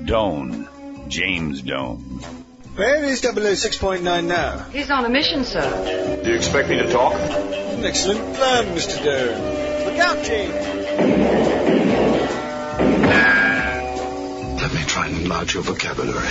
Doan. James Doan. Where is 006.9 now? He's on a mission, sir. Do you expect me to talk? An excellent plan, Mr. Doan. Look out, James. Let me try and enlarge your vocabulary.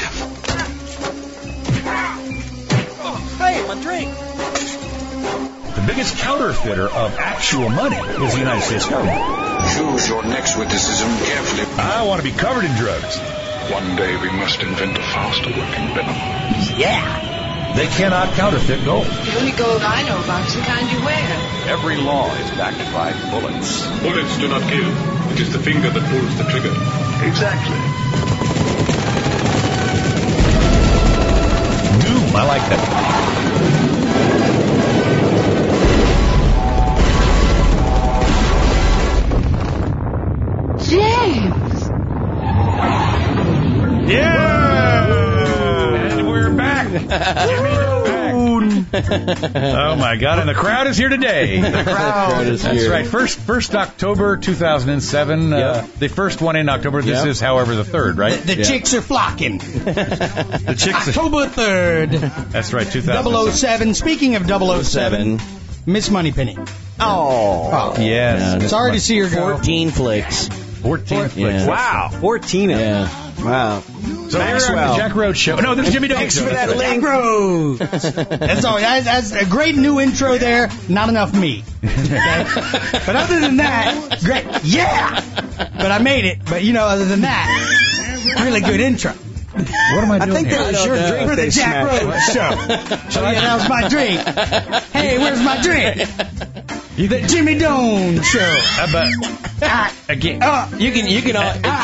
Oh, hey, my drink. The biggest counterfeiter of actual money is the United States government. Choose your next witticism carefully. I want to be covered in drugs. One day we must invent a faster working venom. Yeah. They cannot counterfeit gold. The only gold I know about is the kind you wear. Every law is backed by bullets. Bullets do not kill. It is the finger that pulls the trigger. Exactly. Doom, I like that. James! Yeah! And we're back. Oh, my God. And the crowd is here today. The crowd is here. That's right. First October 2007. The first one in October. This is, however, the 3rd, right? The chicks are flocking. The chicks October 3rd. That's right, 2007. 007. Speaking of 007, Miss Moneypenny. Oh. Yes. Sorry to see her go. 14 flicks. 14 flicks. Yeah. Wow. 14 of them. Yeah. Wow. So here on the Jack Rhodes Show. No, this is Jimmy Doan. Thanks for that link. Jack Rhodes. That's all. That's a great new intro there. Not enough me. Okay? But other than that, great. Yeah! But I made it. But, other than that, really good intro. What am I doing I think here? that was your drink. For the Jack Rhodes Show. So, that was my drink. Hey, where's my drink? The Jimmy Doan Show. Again. You can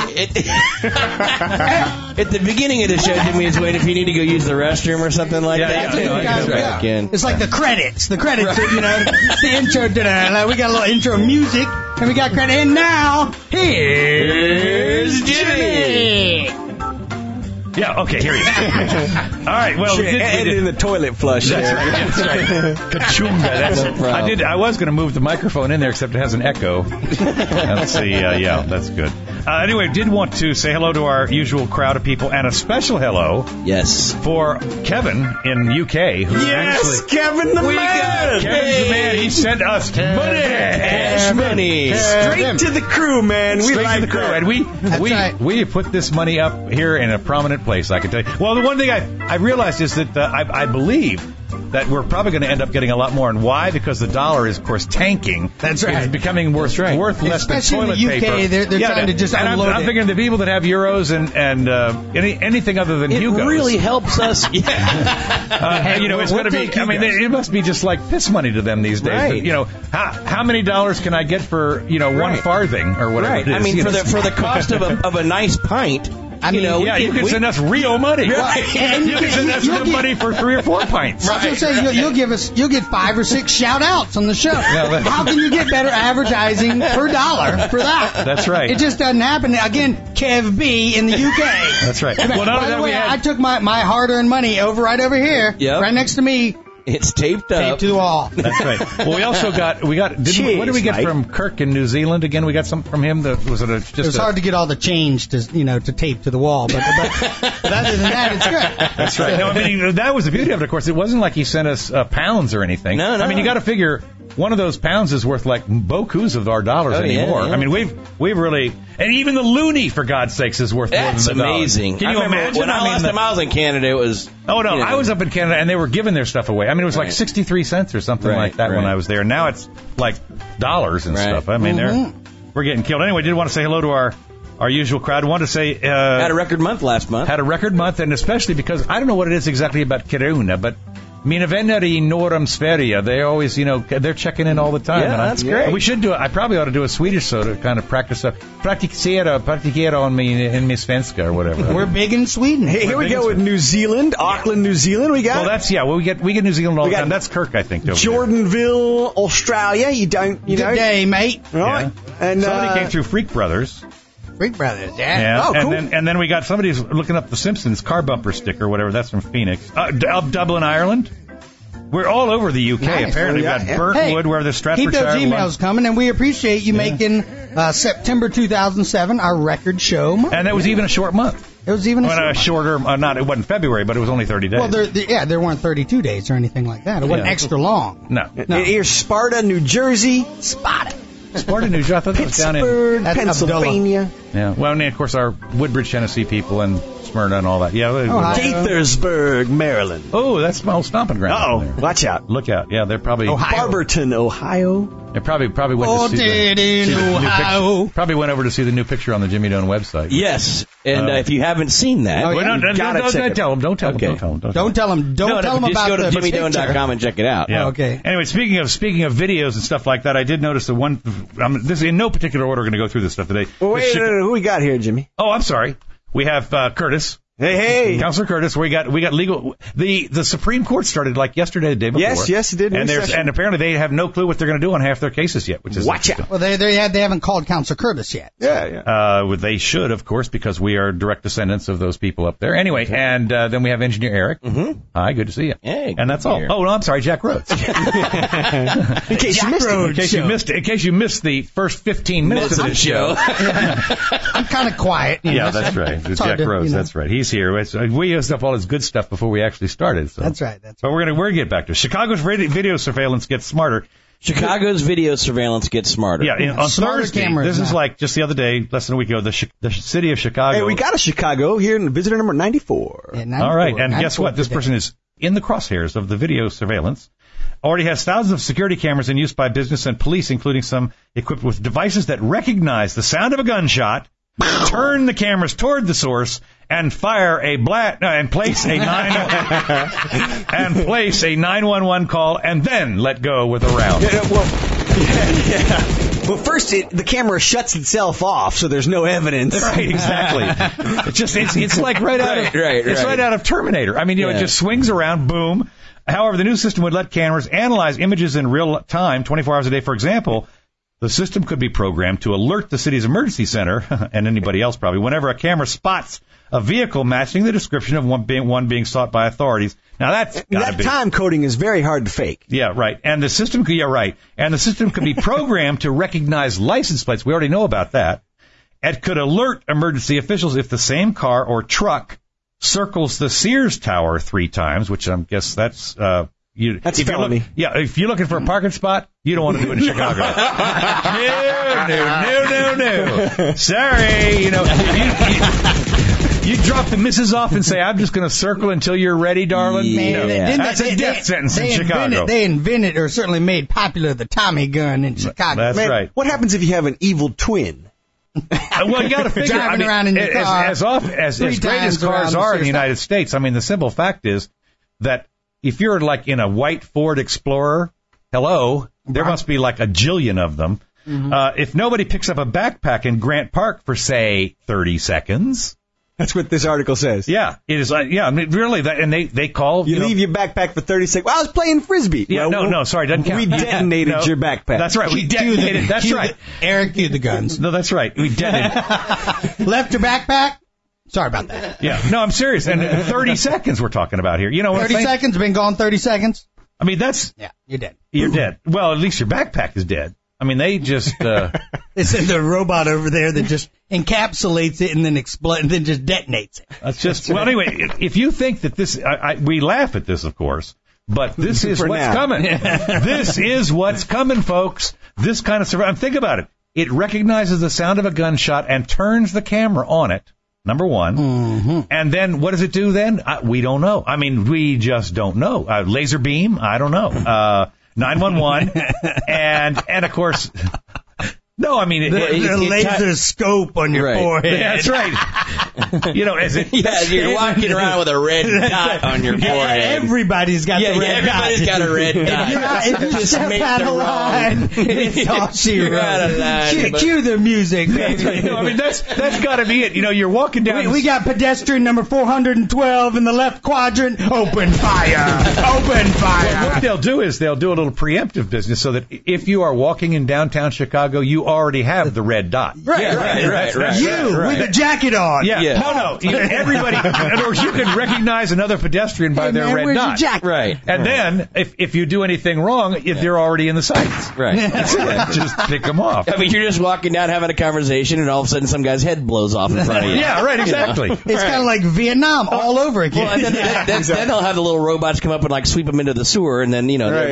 at the beginning of the show, Jimmy is waiting if you need to go use the restroom or something like that. Yeah. It's like the credits. The credits, the intro. We got a little intro music, and we got credit. And now, here's Jimmy. Yeah, okay, here he is. All right, well, we did in the toilet flush. That's right. Kachunga. I was going to move the microphone in there, except it has an echo. Let's see. Yeah, that's good. Anyway, did want to say hello to our usual crowd of people, and a special hello. Yes. For Kevin in UK. Yes, Kevin the man. Kevin's the man. He sent us money. Cash money. Straight to the crew, man. We like the crew, and we put this money up here in a prominent place, I can tell you. Well, the one thing I realized is that I believe that we're probably going to end up getting a lot more. And why? Because the dollar is, of course, tanking. That's right. It's becoming worth less than toilet paper. Especially in the UK, they're trying to just unload it. I'm thinking the people that have euros and anything other than Hugos. It really helps us. It's going to be, it must be just like piss money to them these days. Right. But, how many dollars can I get for, 1 farthing or whatever it is? I mean, for the cost of a nice pint, you can send us real money. Right. And you can send us real money for 3 or 4 pints. I was going to say, you'll get 5 or 6 shout-outs on the show. How can you get better advertising per dollar for that? That's right. It just doesn't happen. Again, Kev B in the UK. That's right. Well, by the way, I took my hard-earned money right over here, right next to me. It's taped up. Taped to the wall. That's right. Well, we also got. What did we get from Kirk in New Zealand again? We got something from him. It was hard to get all the change to tape to the wall, but other than that, it's good. That's right. No, that was the beauty of it. Of course, it wasn't like he sent us pounds or anything. No. I mean, you got to figure one of those pounds is worth like beaucoup of our dollars anymore. Yeah. I mean, we've really, and even the loonie, for God's sakes, is worth more than the dollar. That's amazing. Can you imagine? When I was in Canada, it was. Oh no, I was up in Canada and they were giving their stuff away. I mean, it was like 63 cents or something like that when I was there. Now it's like dollars and stuff. I mean, we're getting killed. Anyway, did want to say hello to our usual crowd. Wanted to say had a record month last month. Had a record month, and especially because I don't know what it is exactly about Kiruna, but Mina Veneri Norum Sferia, they always, they're checking in all the time. Yeah, that's great. We should do it. I probably ought to do a Swedish show to kind of practice up. Praktikera on me in Miss Svenska or whatever. We're big in Sweden. Hey, here we go with New Zealand, Auckland, New Zealand. We got. Well, we get New Zealand all the time. That's Kirk, I think. Jordanville, Australia. Good day, mate. Right. Yeah. And somebody came through Freak Brothers. Freak Brothers, yeah. Oh, cool. And then we got somebody's looking up the Simpsons car bumper sticker, whatever. That's from Phoenix, Dublin, Ireland. We're all over the UK, apparently. We've got Burntwood, where the Stratfordshire... Keep those emails coming, and we appreciate you making September 2007 our record show month. And that was even a short month. It was even a shorter. It wasn't February, but it was only 30 days. Well, there weren't 32 days or anything like that. It wasn't extra long. No. Here's Sparta, New Jersey. Sparta, New Jersey. I thought that was down in Pittsburgh, Pennsylvania. Yeah. Well, and of course our Woodbridge, Tennessee people and Smyrna and all that. Yeah. Gaithersburg, Maryland. Oh, that's my old stomping ground. Uh-oh. Watch out. Look out. Yeah, they're probably Barberton, Ohio. They probably went to see the new picture. Probably went over to see the new picture on the Jimmy Done website. Yes, and if you haven't seen that, don't tell them. Don't tell them. Don't tell them just about go to the jimmydone.com and check it out. Yeah. Okay. Anyway, speaking of videos and stuff like that, I did notice this is in no particular order. We're going to go through this stuff today. Well, wait, who we got here, Jimmy? Oh, I'm sorry. We have Curtis. Hey, Councilor Curtis. We got legal. The Supreme Court started like yesterday, the day before. Yes, it did. And apparently they have no clue what they're going to do on half their cases yet. Which is watch out. Well, they haven't called Councilor Curtis yet. Yeah. They should, of course, because we are direct descendants of those people up there. Anyway, and then we have Engineer Eric. Mm-hmm. Hi, good to see you. Hey, and that's all. Oh, no, I'm sorry, Jack Rhodes. In case you missed the first 15 minutes of the show. I'm kind of quiet. Yeah, that's right. Jack Rhodes. That's right. He's here. We used up all his good stuff before we actually started. So. That's right. But we're gonna get back to it. Chicago's video surveillance gets smarter. Chicago's video surveillance gets smarter. Yeah, on Thursday. This is like just the other day, less than a week ago. The city of Chicago. Hey, we got a Chicago here in visitor number 94. Yeah, 94. All right, and guess what? This person is in the crosshairs of the video surveillance. Already has thousands of security cameras in use by business and police, including some equipped with devices that recognize the sound of a gunshot, turn the cameras toward the source, and fire and place a 911 call, and then let go with a round. Well, first the camera shuts itself off, so there's no evidence. Right, exactly. It's like right out of Terminator. I mean, it just swings around, boom. However, the new system would let cameras analyze images in real time, 24 hours a day. For example, the system could be programmed to alert the city's emergency center and anybody else probably whenever a camera spots a vehicle matching the description of one being sought by authorities. Now that time coding is very hard to fake. Yeah, right. And the system could be programmed to recognize license plates. We already know about that. It could alert emergency officials if the same car or truck circles the Sears Tower 3 times, which I guess that's that's felony. If you're looking for a parking spot, you don't want to do it in Chicago. No. Sorry, you drop the missus off and say, I'm just going to circle until you're ready, darling. Yeah. That's a death sentence in Chicago. They invented or certainly made popular the Tommy gun in Chicago. That's right. What happens if you have an evil twin? Well, you got to figure. Driving around in your car. As great as cars are in the United States, I mean, the simple fact is that if you're like in a white Ford Explorer, there must be like a jillion of them. Mm-hmm. If nobody picks up a backpack in Grant Park for, say, 30 seconds. That's what this article says. Yeah, it is. I mean, really, and they call. You leave your backpack for 30 seconds. Well, I was playing Frisbee. Yeah, no, sorry, doesn't count. We detonated your backpack. That's right, we detonated. That's right. Eric cued the guns. No, that's right. We detonated. Left your backpack. Sorry about that. Yeah, no, I'm serious. And 30 seconds we're talking about here. 30 seconds, been gone 30 seconds. I mean, that's... Yeah, you're dead. You're dead. Well, at least your backpack is dead. I mean, they just... It's in the robot over there that just encapsulates it and then explodes and then just detonates it. That's just... Well, anyway, if you think that this... we laugh at this, of course, but this is what's coming. This is what's coming, folks. This kind of... Think about it. It recognizes the sound of a gunshot and turns the camera on it. Number one. Mm-hmm. And then what does it do then? We don't know. I mean, we just don't know. Laser beam? I don't know. 911. and of course, no, I mean, the laser scope on your forehead. Yeah, that's right. As it... you're walking around with a red dot on your forehead. Everybody's got the red dot. Everybody's got a red dot. If you step out of line, it's all she wrote. Cue the music. I mean, that's got to be it. You're walking down... We got pedestrian number 412 in the left quadrant. Open fire. Open fire. Well, what they'll do is they'll do a little preemptive business so that if you are walking in downtown Chicago, you already have the red dot. Right. With the jacket on. Yeah. No. Everybody, in other words, you can recognize another pedestrian by their red where's dot. your jacket? Right. And then, if you do anything wrong, they're already in the sights. Right. Just pick them off. I mean, you're just walking down having a conversation, and all of a sudden some guy's head blows off in front of you. Yeah, right, exactly. It's kind of like Vietnam all over again. Well, and then they'll have the little robots come up and like sweep them into the sewer, and then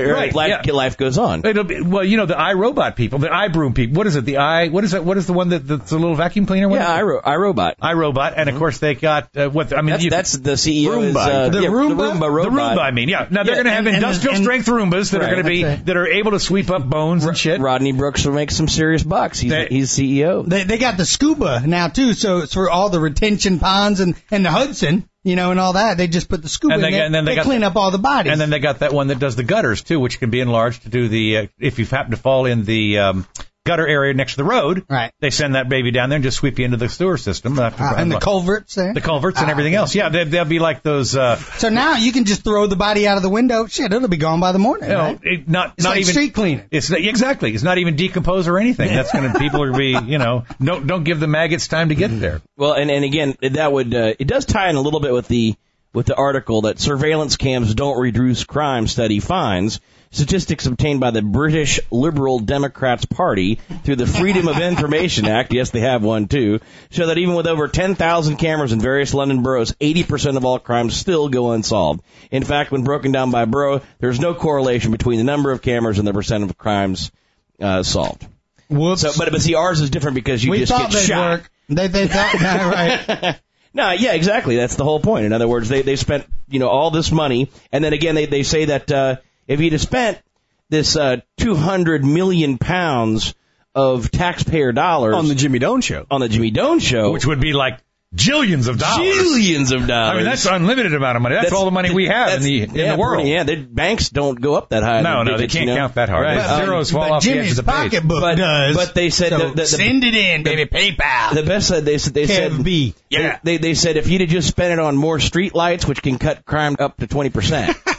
life goes on. It'll be, well, the iRobot people, the iBroom people. What is it? What is the one that's the little vacuum cleaner one? Yeah, iRobot. iRobot, and of course they got that's the CEO. Roomba. The Roomba robot. The Roomba, I mean, yeah. Now they're going to have industrial strength Roombas that are going to be that are able to sweep up bones and shit. Rodney Brooks will make some serious bucks. He's CEO. They got the scuba now too, so it's for all the retention ponds and the Hudson, and all that. They just put the scuba in there. And then they clean up all the bodies. And then they got that one that does the gutters too, which can be enlarged to do the if you happen to fall in the gutter area next to the road, right? They send that baby down there and just sweep you into the sewer system. And the culverts there. The culverts and everything else. Yeah, they'll be like those. So now you can just throw the body out of the window. Shit, it'll be gone by the morning. Right? It's like even street cleaning. Exactly. It's not even decomposed or anything. That's going to people are be don't give the maggots time to get there. Well, and again that would it does tie in a little bit with the article that surveillance cams don't reduce crime study finds. Statistics obtained by the British Liberal Democrats Party through the Freedom of Information Act, yes, they have one too, show that even with over 10,000 cameras in various London boroughs, 80% of all crimes still go unsolved. In fact, when broken down by borough, there's no correlation between the number of cameras and the percent of crimes solved. Whoops. So, but see, ours is different because we just get shot. Work. They thought, right. No, yeah, exactly. That's the whole point. In other words, they spent, all this money, and then again, they say that, if he'd have spent this 200 million pounds of taxpayer dollars on the Jimmy Doan show, which would be like jillions of dollars. I mean, that's unlimited amount of money. That's all the money we have in the world. Yeah, banks don't go up that high. No, they can't count that hard. Right. Zeros fall off the edge of the page. Pocketbook does. But they said send it in, baby, PayPal. The best they said B. Yeah. They said if you'd have just spent it on more street lights, which can cut crime up to 20%.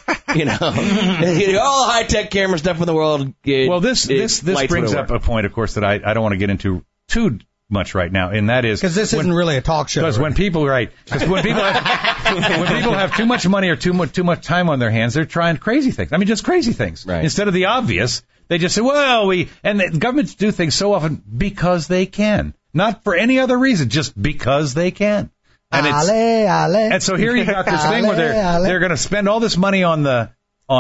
All high tech camera stuff in the world. This brings up a point, of course, that I don't want to get into too much right now, and that is because this isn't really a talk show. Because when people have too much money or too much time on their hands, they're trying crazy things. I mean, just crazy things. Right. Instead of the obvious, they just say, and the governments do things so often because they can, not for any other reason, just because they can. And and so here you got this thing where they're going to spend all this money on the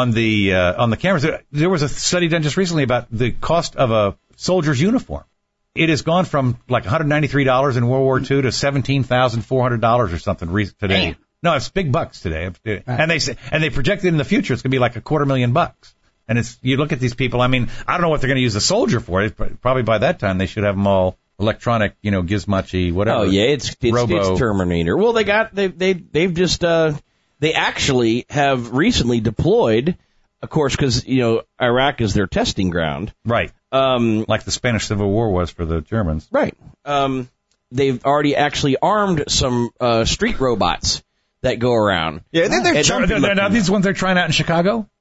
cameras. There was a study done just recently about the cost of a soldier's uniform. It has gone from like $193 in World War II to $17,400 or something today. Damn. No, it's big bucks today. Right. And they projected in the future it's going to be like $250,000. And you look at these people. I mean, I don't know what they're going to use a soldier for. Probably by that time they should have them all electronic, gizmochi, whatever. Oh yeah, it's Terminator. Well, they've just they actually have recently deployed, of course, because Iraq is their testing ground, right? Like the Spanish Civil War was for the Germans, right? They've already actually armed some street robots that go around. Yeah, they're not these ones they're trying out in Chicago.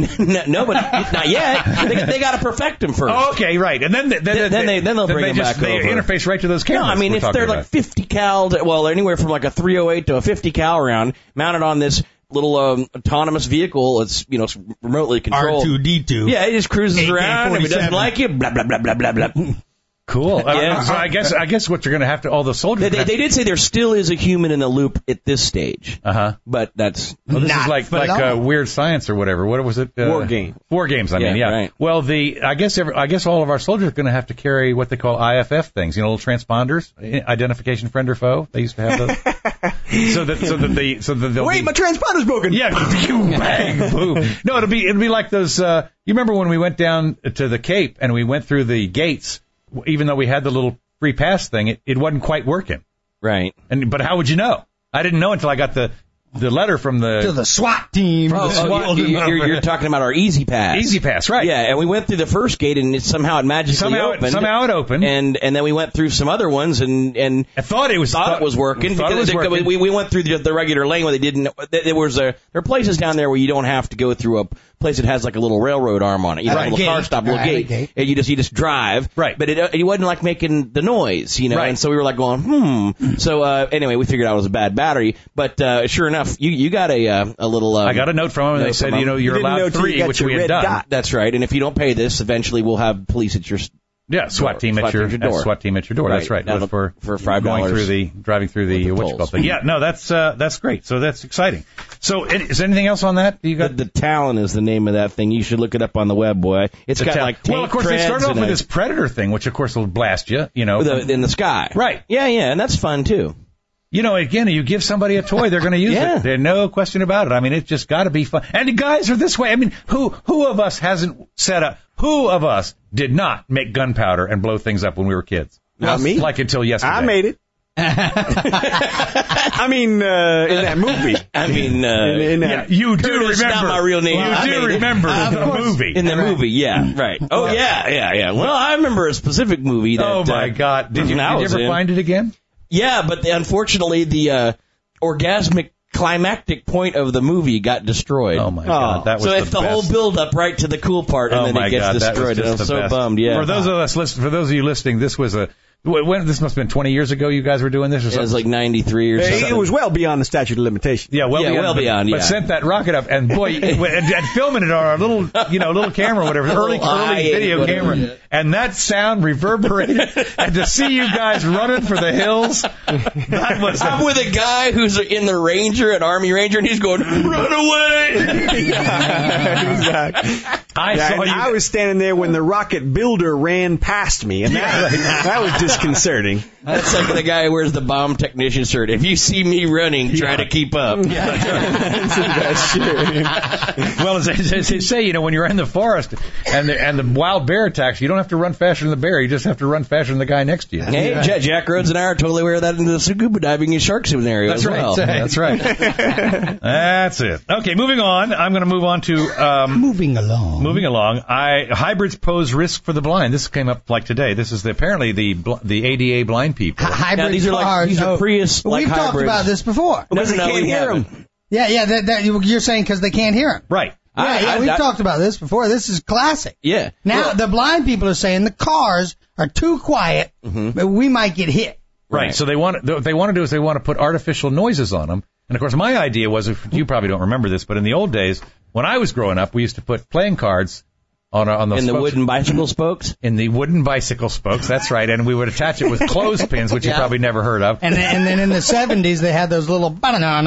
No, but not yet. They got to perfect them first. Oh, okay, right, and then they'll bring them back over. They interface right to those cameras. No, I mean if they're like 50 cal, anywhere from like a 308 to a 50 cal round, mounted on this little autonomous vehicle. It's remotely controlled. R2D2. Yeah, it just cruises around. If it doesn't like you, blah blah blah blah blah blah. Cool. Yeah. So I guess what you're going to have to all the soldiers. They did say there still is a human in the loop at this stage. But that's this is like Weird Science or whatever. What was it? War Games. War Games. I mean, yeah. Right. Well, I guess all of our soldiers are going to have to carry what they call IFF things. Little transponders, identification friend or foe. They used to have those. so that they'll my transponder's broken. Yeah. Bang. Boom. No, it'll be like those. You remember when we went down to the Cape and we went through the gates? Even though we had the little free pass thing, it wasn't quite working. Right. But how would you know? I didn't know until I got the letter from the SWAT team. You're talking about our Easy Pass. Easy Pass, right? Yeah, and we went through the first gate and somehow it magically opened. Somehow it opened. And then we went through some other ones and I thought it was working. We went through the regular lane where they didn't. There are places down there where you don't have to go through a place that has like a little railroad arm on it. You know, Right. a little car stop, a little Right, gate. gate. And you just drive. Right. But it wasn't like making the noise, you know. Right. And so we were like going, So anyway, we figured out it was a bad battery. But sure enough, you got a little. I got a note from them, and they said, you're didn't know allowed till you 3, got which your we had red done. dot. That's right. And if you don't pay this, eventually we'll have police at your Yeah, SWAT team at your door. SWAT team at your door. That's right. That'll- For $5 driving through the with the what you call tolls. thing. Yeah, no, that's great. So that's exciting. So is there anything else on that? You got The Talon is the name of that thing. You should look it up on the web, boy. It's got like tank well, of course they treads started off and with this Predator thing, which of course will blast you. You know, in the sky. Right. Yeah, and that's fun too. You know, again, you give somebody a toy, they're going to use Yeah. it. There's no question about it. I mean, it's just got to be fun. And the guys are this way. I mean, who of us hasn't set up? Who of us did not make gunpowder and blow things up when we were kids? Not me. Like until yesterday. I made it. I mean, in that movie. I mean, in that, Yeah, you do Curtis, remember. not my real name. I You do made it. remember the movie. in the movie, yeah, right. Oh, yeah. Well, I remember a specific movie that. Oh my God! Did you I was ever in. find it again? Yeah, but unfortunately, the orgasmic climactic point of the movie got destroyed. Oh my God! That was So the it's the best. whole build up right to the cool part, and Oh then my it gets God, that was destroyed. just And I'm the so best. bummed. Yeah, For those of us for those of you listening, this was this must have been 20 years ago. You guys were doing this, or it something? was like 93 or something. it was well beyond the statute of limitations. Yeah, well Yeah, beyond. well beyond, But yeah. sent that rocket up, and boy, and filming it on our little camera, whatever, early video whatever, camera, yeah. and that sound reverberated, and to see you guys running for the hills, that was. I'm with a guy who's in the Ranger, an Army Ranger, and he's going, "Run away!" Exactly. I Yeah, saw and you. I was standing there when the rocket builder ran past me, and that was disconcerting. That's like the guy who wears the bomb technician shirt. If you see me running, try to keep up. Well, as they say, you know, when you're in the forest and the wild bear attacks, you don't have to run faster than the bear. You just have to run faster than the guy next to you. Hey, Jack Rhodes and I are totally aware of that in the scuba diving and shark scenario That's as right. well. That's right. That's it. Okay, moving on. I'm going to move on to Moving along. moving along. Hybrids pose risk for the blind. This came up like today. This is apparently the ADA blind people. Hybrid Now, these are cars. these are Prius like We've talked hybrids. about this before. No, Because no, they we can't hear haven't. them. Yeah, that you're saying because they can't hear him. Right. We've talked about this before. This is classic. Yeah. Now, the blind people are saying the cars are too quiet, but we might get hit. Right. So what they want to do is they want to put artificial noises on them. And of course, my idea was, if you probably don't remember this, but in the old days, when I was growing up, we used to put playing cards on those In the spokes. wooden bicycle spokes? In the wooden bicycle spokes, that's right, and we would attach it with clothespins, which you probably never heard of. And then in the 70s, they had those little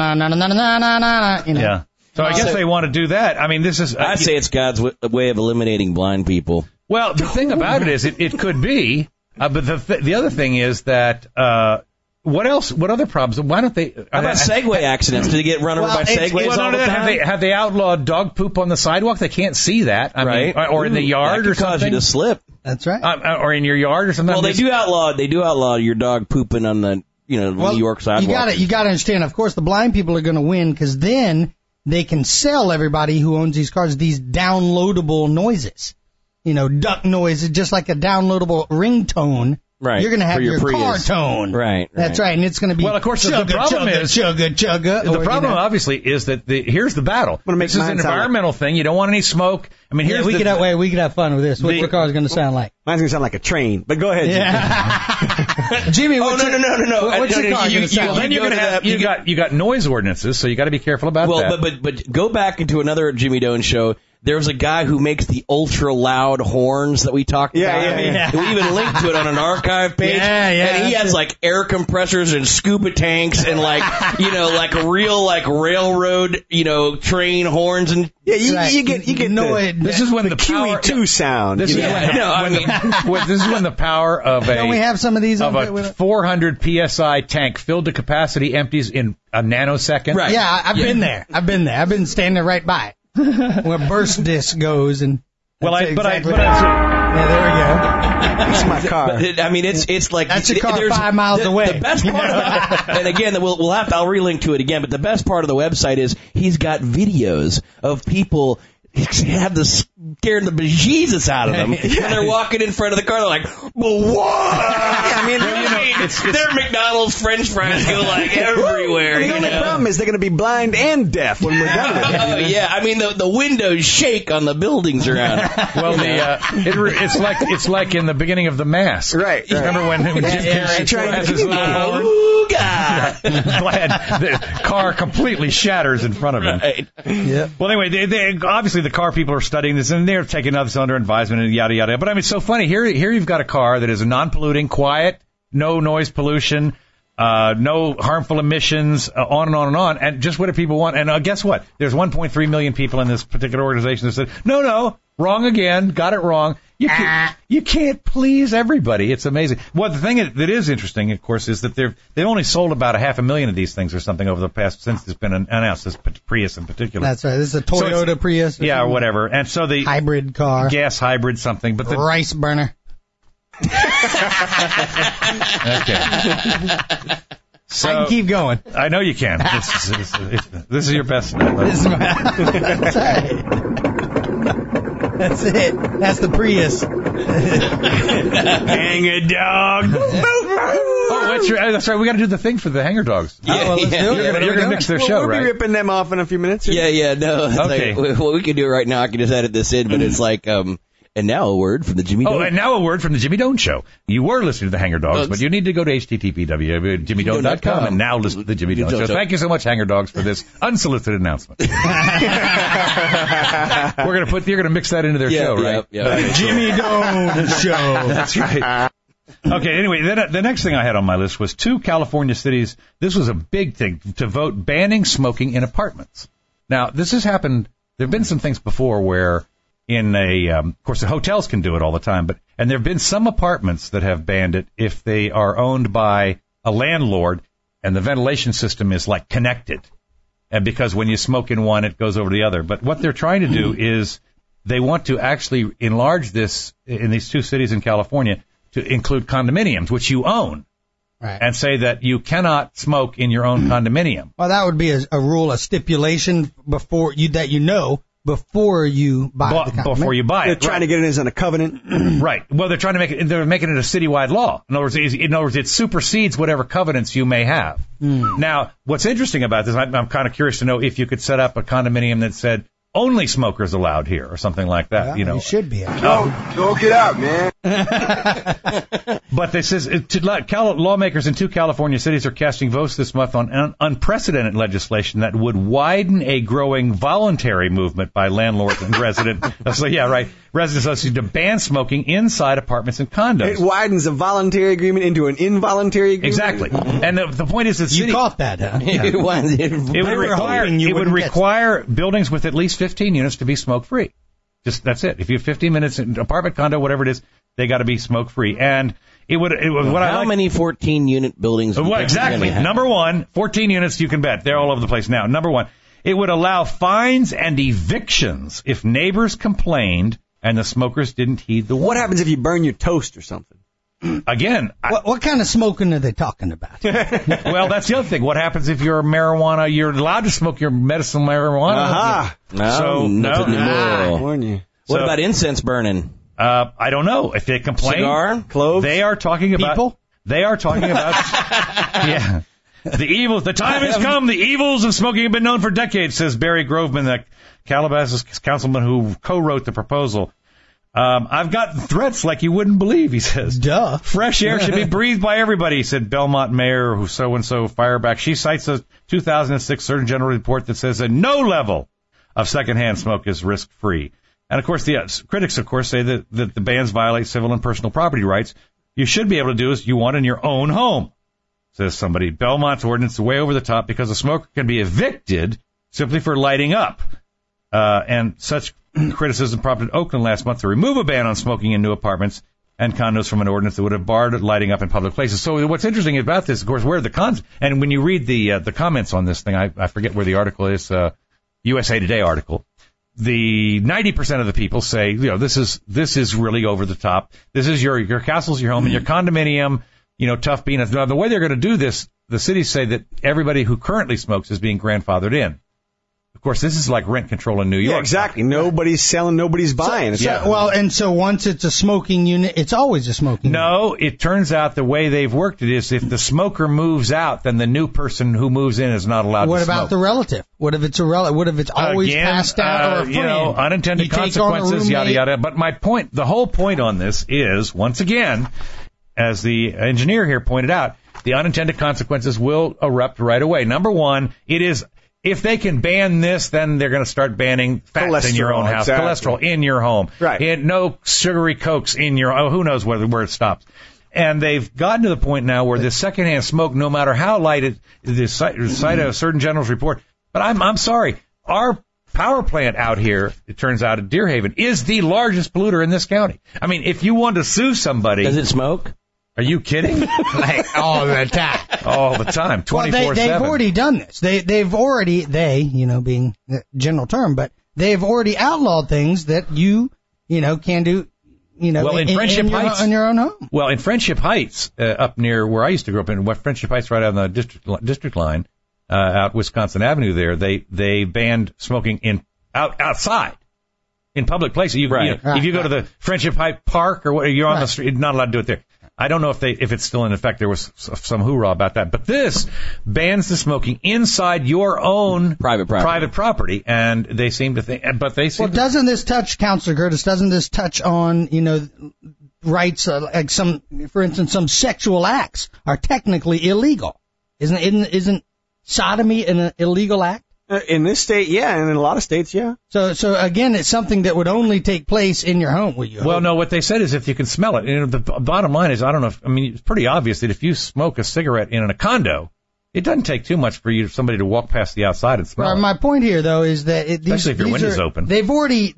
Yeah. So I guess they want to do that. I mean, this is. I'd say it's God's way of eliminating blind people. Well, the thing about it is, it could be, but the other thing is that. What else? What other problems? Why don't they? How about Segway accidents? Do they get run over by Segways all the time? Have they outlawed dog poop on the sidewalk? They can't see that. I mean, or in the yard that or could cause something. you to slip. That's right. Or in your yard or something. Well, they do outlaw your dog pooping on the New York sidewalk. You got to understand. Of course, the blind people are going to win because then they can sell everybody who owns these cars these downloadable noises. Duck noises, just like a downloadable ringtone. Right. You're going to have your car tone. Right. That's right. And it's going to be. Well, of course, the problem is chugga. The problem, obviously, is that here's the battle. This is an environmental thing. You don't want any smoke. I mean, we could have fun with this. What's your car going to sound like? Mine's going to sound like a train, but go ahead. Yeah. Jimmy, no. What's your car going to sound like? Then you're going to have you got noise ordinances, so you got to be careful about that. Well, but go back into another Jimmy Doan show. There was a guy who makes the ultra loud horns that we talked about. Yeah. We even linked to it on an archive page. Yeah. And he has like air compressors and scuba tanks and like real railroad train horns and you get noise. This is when the power QE2 sound. This is when the power of Don't we have some of these? Of a 400 psi tank filled to capacity empties in a nanosecond. Right. Yeah, I've been there. I've been standing there right by it. Where burst disc goes and. Well, yeah, there we go. That's my car. It's like that's your car 5 miles away. The best part of and again, I'll relink to it again. But the best part of the website is he's got videos of people have this scaring the bejesus out of them. And they're walking in front of the car, they're like, well, what? I mean, their McDonald's French fries go like everywhere. The only problem is they're going to be blind and deaf when we're done with it. Oh, yeah. I mean, the windows shake on the buildings around. Well, it's like in the beginning of The Mask. Right. Remember when Jim Carrey has his little horn? The car completely shatters in front of him. Right. Yeah. Well, anyway, they obviously the car people are studying this, and they're taking this under advisement and yada, yada. But, I mean, it's so funny. Here you've got a car that is non-polluting, quiet, no noise pollution, no harmful emissions, on and on and on. And just what do people want? And guess what? There's 1.3 million people in this particular organization that said, no, wrong again, got it wrong. You can't please everybody. It's amazing. Well, the thing that is interesting, of course, is that they've only sold about 500,000 of these things or something over the past, since it's been announced, this Prius in particular. That's right. This is a Toyota Prius. Yeah, or whatever. And so the hybrid car. Gas hybrid something. But the rice burner. Okay. So, I can keep going. I know you can. This is your best bet. That's right. That's it. That's the Prius. Hang a dog. That's right. We got to do the thing for the Hanger Dogs. Yeah, let's do it. You're going to mix their show, we'll right? We'll be ripping them off in a few minutes. Yeah, no. Okay. Like, what we can do right now, I can just edit this in, but it's like, and now a word from the Jimmy Doan. Oh, and now a word from the Jimmy Doan Show. You were listening to the Hanger Dogs, but you need to go to http://jimmydoan.com and now listen to the Jimmy Doan Show. Thank you so much, Hanger Dogs, for this unsolicited announcement. You're going to mix that into their show, right? Yeah. Jimmy Doan Show. That's right. Okay, anyway, the next thing I had on my list was 2 California cities. This was a big thing, to vote banning smoking in apartments. Now, this has happened. There have been some things before where of course, the hotels can do it all the time, and there have been some apartments that have banned it if they are owned by a landlord and the ventilation system is like connected. And because when you smoke in one, it goes over the other. But what they're trying to do is they want to actually enlarge this in these 2 cities in California to include condominiums, which you own. Right. And say that you cannot smoke in your own condominium. Well, that would be a rule, a stipulation before you buy the condominium. Before you buy it. They're trying to get it as a covenant. Right. Well, they're trying to they're making it a citywide law. In other words, it supersedes whatever covenants you may have. Now, what's interesting about this, I'm kind of curious to know if you could set up a condominium that said only smokers allowed here or something like that. Well, you know, you should be. Don't get out, man. But they says lawmakers in 2 California cities are casting votes this month on unprecedented legislation that would widen a growing voluntary movement by landlords and residents associated to ban smoking inside apartments and condos. It widens a voluntary agreement into an involuntary agreement. Exactly. And the point is that You caught that, huh? It would require buildings with at least 15 units to be smoke-free. That's it. If you have 15 minutes in apartment, condo, whatever it is, they got to be smoke-free. And how many 14-unit buildings? Well, exactly. Number 1, 14 units, you can bet. They're all over the place now. Number 1, it would allow fines and evictions if neighbors complained and the smokers didn't heed the warning. What happens if you burn your toast or something? Again, what kind of smoking are they talking about? Well, that's the other thing. What happens if you're allowed to smoke your medicinal marijuana? Aha. Warn you. What about incense burning? I don't know. If they complain, cigar, cloves, they are talking about people. They are talking about the evils. The time has come. The evils of smoking have been known for decades, says Barry Groveman, the Calabasas councilman who co-wrote the proposal. I've gotten threats like you wouldn't believe, he says. Duh. Fresh air should be breathed by everybody, said Belmont Mayor who so-and-so Fireback. She cites a 2006 Surgeon General report that says that no level of secondhand smoke is risk-free. And, of course, the critics, of course, say that the bans violate civil and personal property rights. You should be able to do as you want in your own home, says somebody. Belmont's ordinance is way over the top because a smoker can be evicted simply for lighting up. And such criticism prompted Oakland last month to remove a ban on smoking in new apartments and condos from an ordinance that would have barred lighting up in public places. So what's interesting about this, of course, where are the cons? And when you read the comments on this thing, I forget where the article is, USA Today article. The 90% of the people say, this is really over the top. This is your castle's your home and your condominium, tough peanuts. Now, the way they're going to do this, the cities say that everybody who currently smokes is being grandfathered in. Of course, this is like rent control in New York. Yeah, exactly. Nobody's selling, nobody's buying. So once it's a smoking unit, it's always a smoking unit. No, it turns out the way they've worked it is if the smoker moves out, then the new person who moves in is not allowed to smoke. What about the relative? What if it's a relative? What if it's always passed out or a friend? Unintended consequences, yada, yada. But my point, the whole point on this is, once again, as the engineer here pointed out, the unintended consequences will erupt right away. Number one, it is... If they can ban this, then they're going to start banning fats in your own house, cholesterol in your home, right? No sugary cokes in your. Who knows where it stops? And they've gotten to the point now where the secondhand smoke, no matter how light it is, cite a Surgeon General's report. But I'm sorry, our power plant out here, it turns out at Deerhaven, is the largest polluter in this county. I mean, if you want to sue somebody, does it smoke? Are you kidding? Like all the time. All the time, 24/7. Well, they've already done this. They've already, being the general term, but they've already outlawed things that you can do, well, in Friendship Heights, in your own home. Well, in Friendship Heights, up near where I used to grow up in Friendship Heights, right on the district line, out Wisconsin Avenue there, they banned smoking outside. In public places. If you go to the Friendship Heights Park or what, you're on the street, you're not allowed to do it there. I don't know if it's still in effect. There was some hoorah about that. But this bans the smoking inside your own private property. And they seem to think, doesn't this touch, Counselor Curtis, doesn't this touch on, rights, like for instance, some sexual acts are technically illegal. Isn't sodomy an illegal act? In this state, yeah, and in a lot of states, yeah. So again, it's something that would only take place in your home. Well, no, what they said is if you can smell it. The bottom line is, it's pretty obvious that if you smoke a cigarette in a condo, it doesn't take too much for somebody to walk past the outside and smell it. My point here, though, is that especially if your window's open, they've already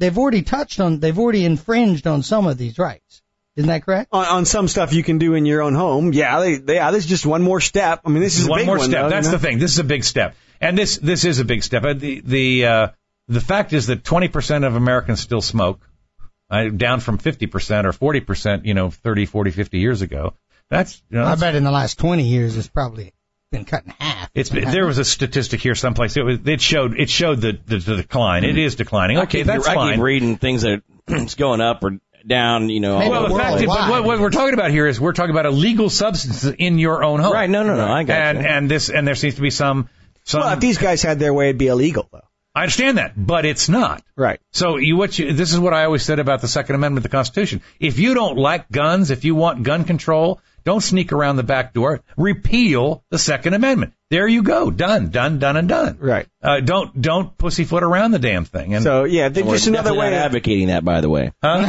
infringed on some of these rights. Isn't that correct? On some stuff you can do in your own home, yeah. This is just one more step. I mean, this is a one big more one, step. though, That's the thing. This is a big step. And this is a big step. The fact is that 20% of Americans still smoke, down from 50% or 40%, 30, 40, 50 years ago. That's, I bet in the last 20 years it's probably been cut in half. There was a statistic here someplace. It showed the decline. It is declining. Okay, that's fine. I keep reading things that it's going up or down, Well, the fact is, but what we're talking about here is we're talking about illegal substances in your own home. Right. No, I got you. And there seems to be some. Well, if these guys had their way, it'd be illegal, though. I understand that, but it's not. Right. So this is what I always said about the Second Amendment of the Constitution. If you don't like guns, if you want gun control, don't sneak around the back door. Repeal the Second Amendment. There you go. Done, and done. Right. Don't pussyfoot around the damn thing. And so, yeah, just another way. Not advocating that, by the way. Huh?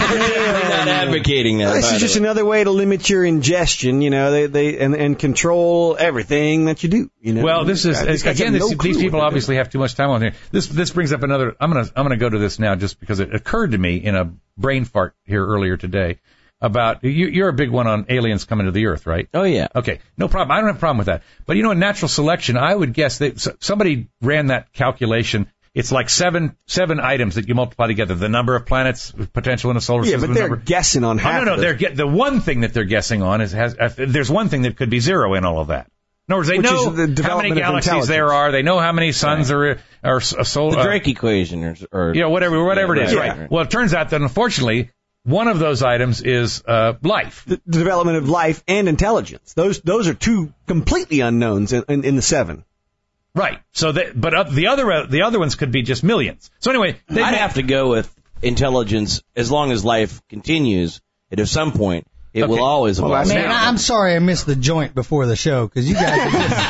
Not advocating that. This is just another way to limit your ingestion, and control everything that you do. Well, this is again. These people obviously have too much time on here. This brings up another. I'm gonna go to this now just because it occurred to me in a brain fart here earlier today. About you're a big one on aliens coming to the Earth, right? Oh yeah. Okay, no problem. I don't have a problem with that. But in natural selection, I would guess that somebody ran that calculation. It's like seven items that you multiply together. The number of planets potential in a solar system. Yeah, but they're guessing on half. No. The one thing that they're guessing on there's one thing that could be zero in all of that. In other words, they know how many galaxies there are. They know how many suns are solar. The Drake equation, or whatever it is. Right. Well, it turns out that unfortunately, one of those items is life. The development of life and intelligence. Those are two completely unknowns in the seven. Right. So, the other ones could be just millions. So anyway, I'd have to go with intelligence as long as life continues. At some point, it will always evolve. Man, I'm sorry I missed the joint before the show because you guys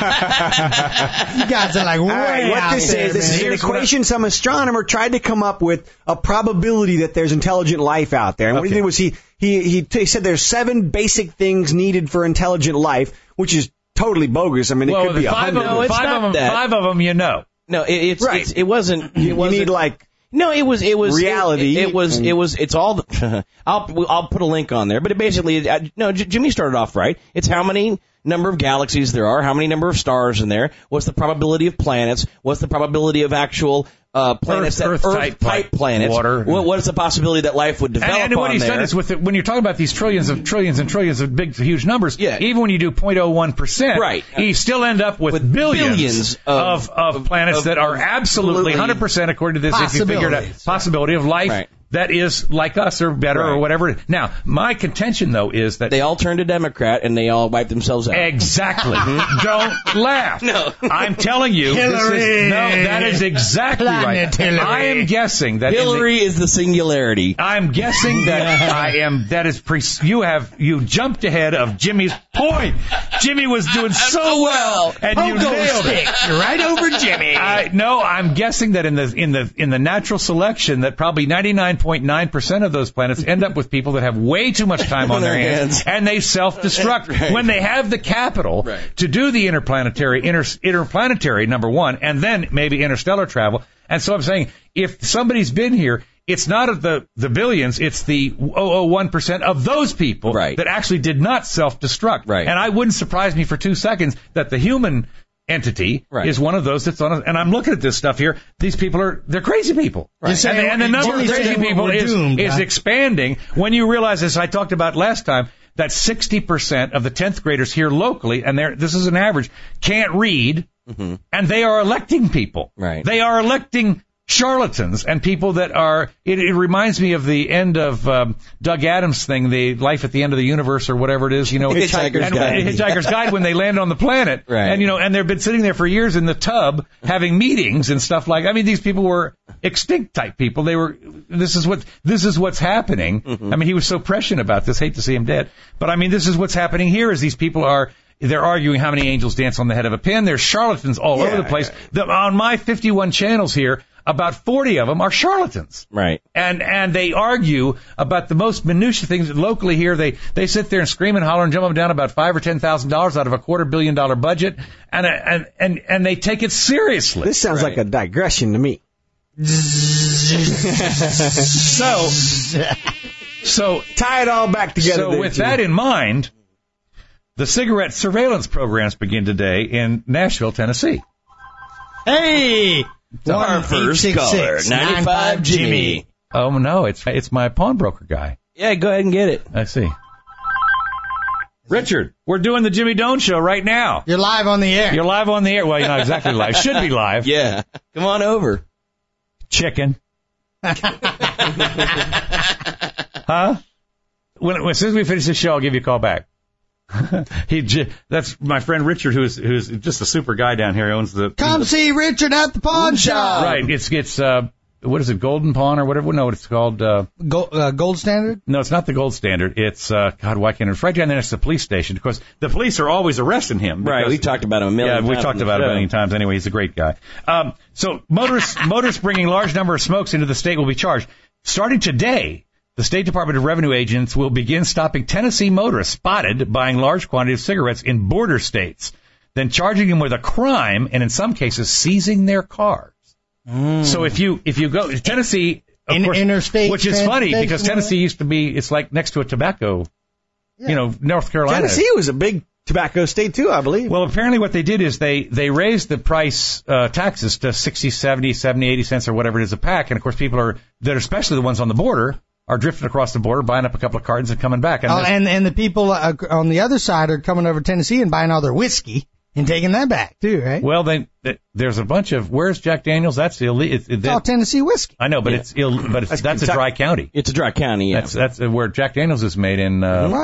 are like way what out this there, is, this man. is an equation some astronomer tried to come up with a probability that there's intelligent life out there. And what he did was he said there's 7 basic things needed for intelligent life, which is totally bogus. I mean, it could be 100. Five of them, No, it wasn't. You need No, it was reality. It's all the, I'll put a link on there, but it basically, Jimmy started off right. It's how many number of galaxies there are, how many number of stars in there, what's the probability of planets, what's the probability of actual planets, Earth-type planets, water. What is the possibility that life would develop and what on he's there? done is when you're talking about these trillions and trillions of big, huge numbers, even when you do 0.01%, right, you still end up with billions of planets that are absolutely 100% according to this, if you figured out, possibility of life that is like us or better or whatever. Now, my contention, though, is that they all turned to Democrat and they all wiped themselves out. Exactly. Don't laugh. No. I'm telling you. Hillary. That is exactly right. Hillary. I am guessing that Hillary is the singularity. I'm guessing that you jumped ahead of Jimmy's point. Jimmy was doing so well, and you nailed it. You're right over Jimmy. I'm guessing that in the natural selection that probably 99.9% of those planets end up with people that have way too much time on their hands, and they self-destruct when they have the capital to do the interplanetary number one, and then maybe interstellar travel. And so I'm saying, if somebody's been here, it's not of the billions, it's the 0.001% of those people that actually did not self-destruct. Right. And I wouldn't surprise me for 2 seconds that the human entity is one of those that's on and I'm looking at this stuff here. These people they're crazy people. Right. And the number of crazy people is expanding when you realize, as I talked about last time, that 60% of the 10th graders here locally, and this is an average, can't read, and they are electing people. Right. They are electing charlatans and people that are, it reminds me of the end of Doug Adams' thing, the life at the end of the universe or whatever it is, Hitchhiker's Guide, when they land on the planet. Right. And they've been sitting there for years in the tub having meetings and stuff these people were extinct type people. This is what's happening. I mean, he was so prescient about this, hate to see him dead. But I mean, this is what's happening here is these people they're arguing how many angels dance on the head of a pin. There's charlatans all over the place. On my 51 channels here, about 40 of them are charlatans. Right. And they argue about the most minutiae things. Locally here, they sit there and scream and holler and jump up and down about $5,000 or $10,000 out of a $250 million budget, and they take it seriously. This sounds like a digression to me. So tie it all back together. So with that in mind, the cigarette surveillance programs begin today in Nashville, Tennessee. Hey! Our first caller, 95 Jimmy. Oh, no, it's my pawnbroker guy. Yeah, go ahead and get it. I see. Richard, we're doing the Jimmy Doan Show right now. You're live on the air. You're live on the air. Well, you're not exactly live. Should be live. Yeah. Come on over. Chicken. Huh? As soon as we finish the show, I'll give you a call back. That's my friend Richard, who's just a super guy down here. He owns Come see Richard at the pawn shop. Right. It's what is it, Golden Pawn or whatever? No, it's called Gold Standard. No, it's not the Gold Standard. It's God, why can't it's right down there next to the police station? Because the police are always arresting him. Right. We talked about him a million times. Yeah, we talked about it a million times. Anyway, he's a great guy. So motorists bringing large number of smokes into the state will be charged starting today. The State Department of Revenue agents will begin stopping Tennessee motorists spotted buying large quantities of cigarettes in border states, then charging them with a crime and in some cases seizing their cars. So if you go to Tennessee, of course, interstate, which is funny because Tennessee used to be, it's like next to a tobacco, North Carolina. Tennessee was a big tobacco state too, I believe. Well, apparently what they did is they raised the price taxes to 60, 70, 80 cents or whatever it is a pack, and of course people that are especially the ones on the border are drifting across the border, buying up a couple of cartons and coming back. And the people on the other side are coming over to Tennessee and buying all their whiskey and taking that back too, right? Well, there's a bunch of where's Jack Daniels? That's illegal. It's all Tennessee whiskey. I know, but that's a dry county. It's a dry county. Yeah, that's where Jack Daniels is made in.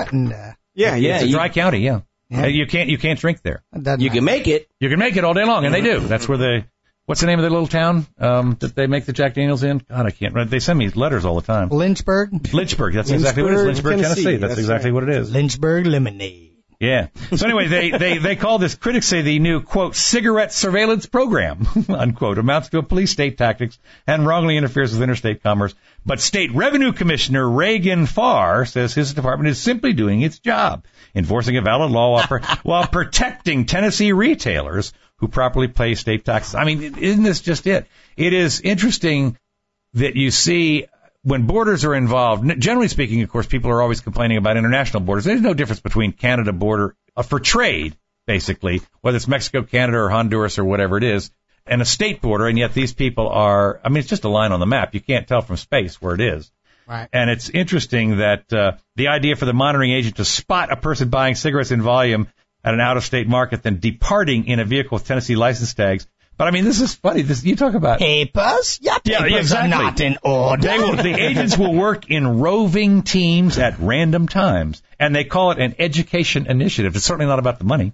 It's a dry county. Yeah. You can't drink there. You can make it. You can make it all day long, and they do. That's where what's the name of the little town that they make the Jack Daniels in? God, I can't remember. They send me letters all the time. Lynchburg. That's exactly what it is. Lynchburg, Tennessee. That's exactly what it is. Lynchburg lemonade. Yeah. So anyway, they call this, critics say the new, quote, cigarette surveillance program, unquote, amounts to a police state tactics and wrongly interferes with interstate commerce. But State Revenue Commissioner Reagan Farr says his department is simply doing its job, enforcing a valid law while protecting Tennessee retailers who properly pay state taxes. I mean, isn't this just it? It is interesting that you see when borders are involved, generally speaking, of course, people are always complaining about international borders. There's no difference between Canada border for trade, basically, whether it's Mexico, Canada, or Honduras, or whatever it is, and a state border, and yet these people are, it's just a line on the map. You can't tell from space where it is. Right. And it's interesting that the idea for the monitoring agent to spot a person buying cigarettes in volume at an out-of-state market, then departing in a vehicle with Tennessee license tags. But, this is funny. You talk about... Papers? Your papers are not in order. The agents will work in roving teams at random times, and they call it an education initiative. It's certainly not about the money.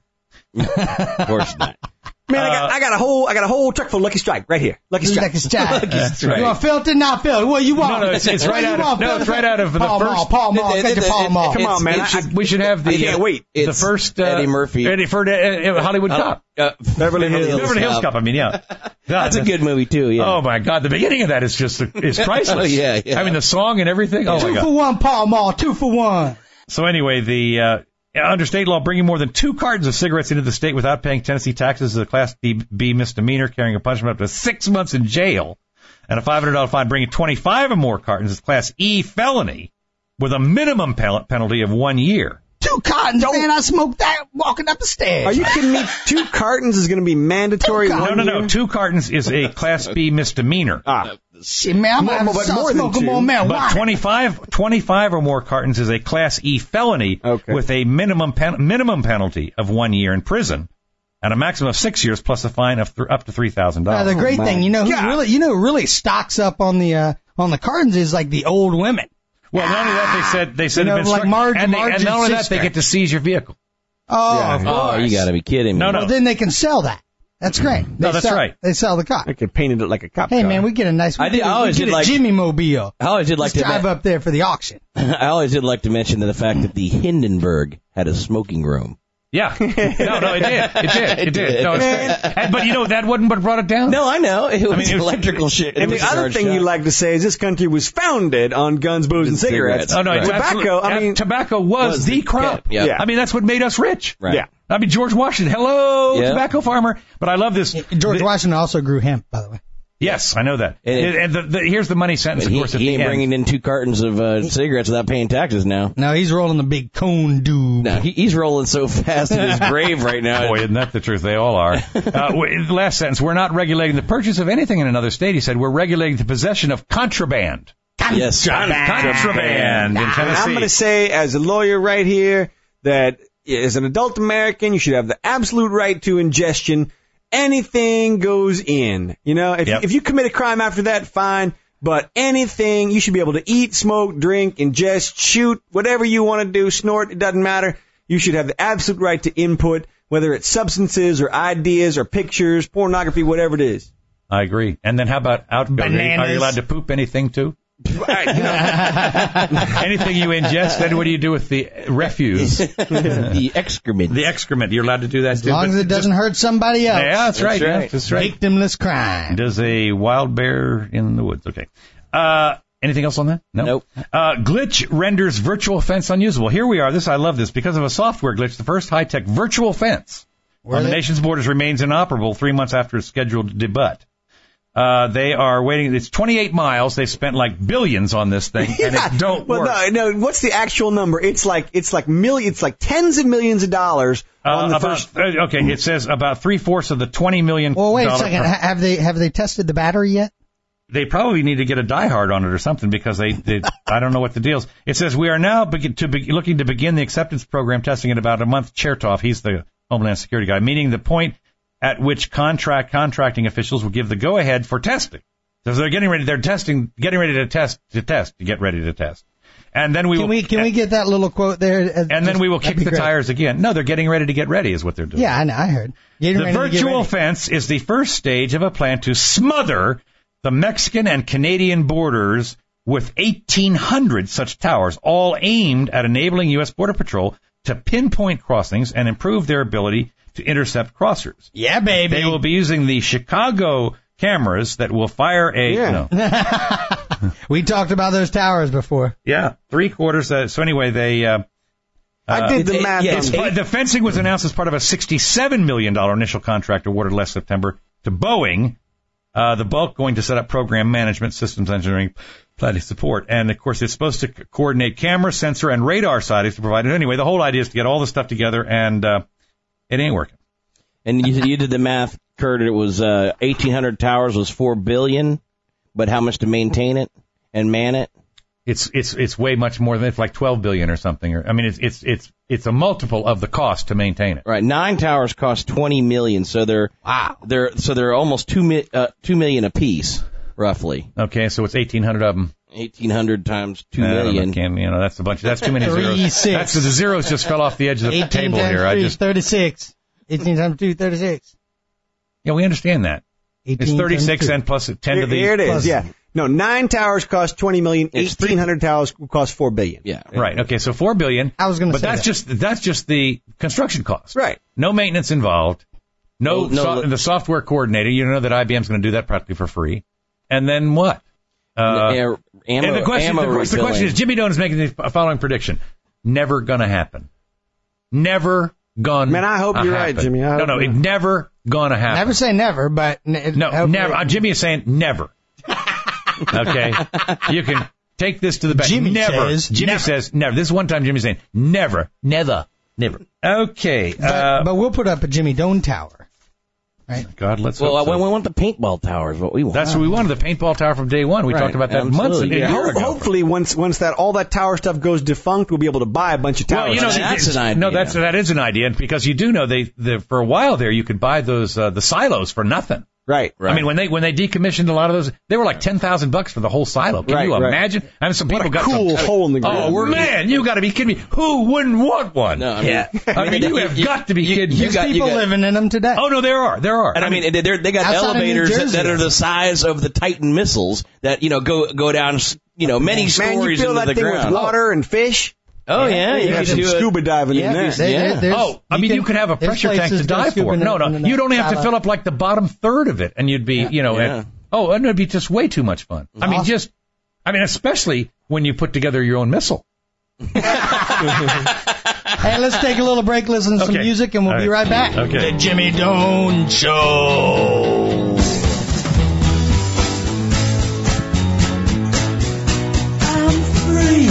Of course not. Man, I got a whole truck full of Lucky Strike right here. Lucky Strike. Lucky Strike. That's right. You want filtered, not filtered? What you want? No, it's right out of the first. Paul Mall. Get your Paul Mall. Come on, man. We should have the. I can't wait. The first Eddie Murphy. Hollywood Cop. Beverly Hills Cop. God, that's a good movie too. Yeah. Oh my God, the beginning of that is priceless. Oh, yeah. The song and everything. Oh my God. 2 for 1, Paul Mall. 2 for 1. So anyway, under state law, bringing more than 2 cartons of cigarettes into the state without paying Tennessee taxes is a Class B misdemeanor, carrying a punishment up to 6 months in jail, and a $500 fine. Bringing 25 or more cartons is Class E felony, with a minimum penalty of 1 year. 2 cartons, man. I smoked that walking up the stairs. Are you kidding me? 2 cartons is going to be mandatory? No. 2 cartons is a Class B misdemeanor. Shit, man, I'm going to start smoking more marijuana. But 25 or more cartons is a Class E felony with a minimum penalty of 1 year in prison and a maximum of 6 years plus a fine of up to $3,000. The great thing, who really stocks up on the cartons is like the old women. Well, not only that, they said like Marge, and not only that, they get to seize your vehicle. Oh, you got to be kidding me. No. Well, then they can sell that. That's great. That's right. They sell the car. They could paint it like a cop car. Hey, man, we get a nice. I always did like Jimmy Mobile. I always did like to drive up there for the auction. I always did like to mention the fact that the Hindenburg had a smoking room. Yeah. No, it did. No, but that wasn't what brought it down. No, I know. It was electrical shit. And the other thing you like to say is this country was founded on guns, booze, and cigarettes. Oh, no, tobacco. Tobacco was the crop. Yeah. That's what made us rich. Right. Yeah. George Washington, tobacco farmer. But I love this. George Washington also grew hemp, by the way. Yes, I know that. And here's the money sentence, of course, at the end. He ain't bringing in 2 cartons of cigarettes without paying taxes now. No, he's rolling the big cone dude. No, he's rolling so fast in his grave right now. Boy, isn't that the truth? They all are. Last sentence. We're not regulating the purchase of anything in another state, he said. We're regulating the possession of contraband. Yes, contraband in Tennessee. I'm going to say, as a lawyer right here, that as an adult American, you should have the absolute right to ingestion. Anything goes in. If you commit a crime after that, fine. But anything, you should be able to eat, smoke, drink, ingest, shoot, whatever you want to do, snort, it doesn't matter. You should have the absolute right to input, whether it's substances or ideas or pictures, pornography, whatever it is. I agree. And then how about bananas? Are you allowed to poop anything too? Anything you ingest, then what do you do with the refuse? The excrement. The excrement. You're allowed to do that as long as it doesn't hurt somebody else. Yeah, that's right. That's right. Victimless crime. Does a wild bear in the woods. Okay. Anything else on that? No. Nope. Glitch renders virtual fence unusable. Here we are. I love this. Because of a software glitch, the first high-tech virtual fence on the nation's borders remains inoperable 3 months after its scheduled debut. They are waiting. It's 28 miles. They've spent like billions on this thing, and it don't work. No. What's the actual number? It's like tens of millions of dollars on the first. Okay, it says about 3/4 of the $20 million. Well, wait a second. Have they tested the battery yet? They probably need to get a diehard on it or something because they I don't know what the deal is. It says we are now looking to begin the acceptance program testing in about a month. Chertoff, he's the Homeland Security guy, meaning the point at which contracting officials will give the go-ahead for testing. So they're getting ready to test, to get ready to test. And then we Can we get that little quote there? And then we will kick the tires again. No, they're getting ready to get ready is what they're doing. Yeah, I heard. The virtual fence is the first stage of a plan to smother the Mexican and Canadian borders with 1,800 such towers, all aimed at enabling U.S. Border Patrol to pinpoint crossings and improve their ability to intercept crossers. Yeah, baby. They will be using the Chicago cameras that will fire We talked about those towers before. Yeah, 3/4. So anyway, they... I did the math. The fencing was announced as part of a $67 million initial contract awarded last September to Boeing The bulk going to set up program management, systems engineering, planning support. And, of course, it's supposed to coordinate camera, sensor, and radar sightings to provide it. Anyway, the whole idea is to get all this stuff together, and it ain't working. And you did the math, Kurt. It was 1,800 towers was $4 billion, but how much to maintain it and man it? It's way much more than it's like $12 billion or something. I mean, it's a multiple of the cost to maintain it. Right. 9 towers cost $20 million, so they're almost $2 million apiece, roughly. Okay, so it's 1,800 of them. 1,800 times $2 million. That's a bunch. That's too many zeros. That's the zeros just fell off the edge of the table here. 36. 18 times 2, 36. Yeah, we understand that. It's 36 and plus 10 to the. Here it is. Yeah. No, 9 towers cost $20 million. 1,800 towers cost $4 billion. Yeah. Right. Okay. So $4 billion. I was going to say but that's just the construction cost. Right. No maintenance involved. The software coordinator. You know that IBM's going to do that practically for free. And then what? And the question is, Jimmy Doan is making the following prediction: never gonna happen. Never gonna. Man, I hope you're right, Jimmy. It never gonna happen. Never say never, but never. Jimmy is saying never. Okay, you can take this to the bank. Jimmy says never. This is one time Jimmy's saying never. Okay, but we'll put up a Jimmy Doan tower. Right. God, let's. Well, we want the paintball tower is what we want. That's what we wanted, the paintball tower from day one. We talked about that months ago. Hopefully, once all that tower stuff goes defunct, we'll be able to buy a bunch of towers. Well, that's an idea. No, that is an idea, because you do know for a while there you could buy those the silos for nothing. Right. I mean, when they decommissioned a lot of those, they were like $10,000 for the whole silo. Can you imagine? I mean, some people got cool hole in the ground. Oh man, you got to be kidding me! Who wouldn't want one? No, I mean, you have got to be kidding me. There's people living in them today. Oh no, there are. And I mean, they got elevators that are the size of the Titan missiles that go down many stories into the ground. Man, you fill that thing with water and fish. Oh yeah, you have some scuba diving in there. You could have a pressure tank to die for. No, you don't have to fill up like the bottom third of it, and you'd be, and it'd be just way too much fun. Awesome. I mean, especially when you put together your own missile. Hey, let's take a little break, listen to some music, and we'll be right back. Okay. The Jimmy Doan Show. I'm free.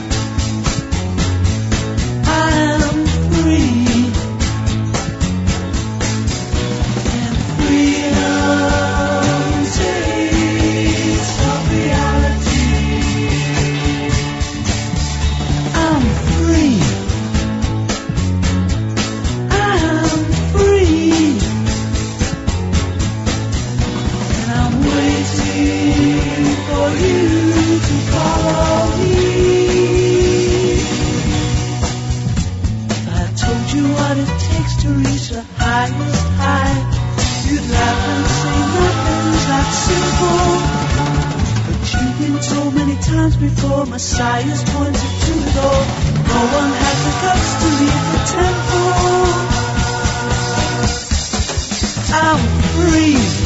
Before Messiah's pointed to the door, no one has the guts to leave the temple. I'm free.